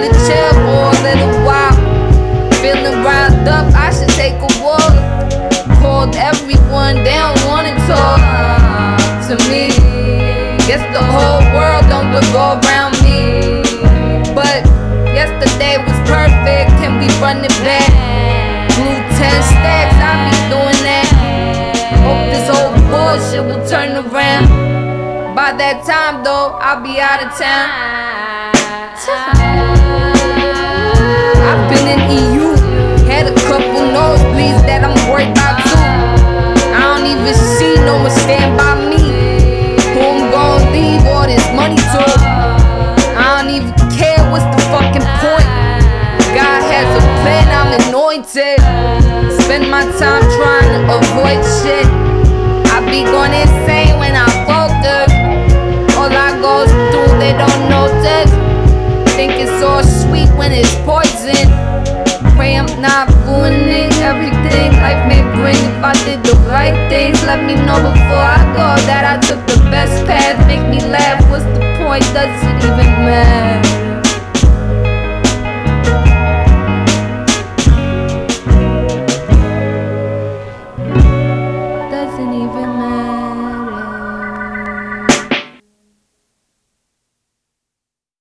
wanna chill for a little while. Feeling riled up, I should take a walk. Called everyone, they don't wanna talk to me. Guess the whole world don't revolve around me. But yesterday was perfect, can we run it back? Blue 10 stacks, I be doing that. Hope this whole bullshit will turn around. By that time though, I'll be out of town. I've been in EU, had a couple nosebleeds that I'm worried about too. I don't even see no one stand by me. Who I'm gonna leave all this money to? I don't even care what's the fucking point. God has a plan, I'm anointed. Spend my time trying to avoid shit. I be going insane when I focus. All I go through, they don't notice. Think it's all sweet when it's poison. Pray I'm not ruining everything life may bring. If I did the right things, let me know before I go that I took the best path. Make me laugh, what's the point, does it even matter?